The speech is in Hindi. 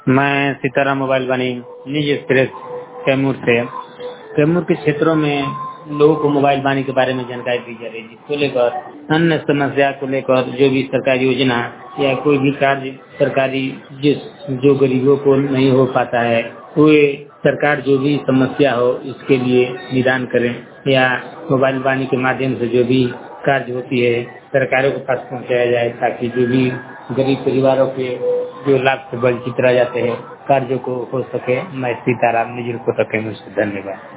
मैं सीताराम मोबाइल वाणी निज एक्सप्रेस कैमूर से। कैमूर के क्षेत्रों में लोगों को मोबाइल वाणी के बारे में जानकारी दी जा रही है, जिसको लेकर अन्य समस्या को लेकर जो भी सरकारी योजना या कोई भी कार्य सरकारी जो गरीबों को नहीं हो पाता है, वे सरकार जो भी समस्या हो इसके लिए निदान करें या मोबाइल वाणी के माध्यम से जो भी कार्य होती है सरकारों के पास पहुंचाया जाए, ताकि जो भी गरीब परिवारों के जो लाभ से वंचित रह जाते हैं कार्यों को हो सके। मैं सीताराम निज रिपोर्टर कैमूर से। धन्यवाद।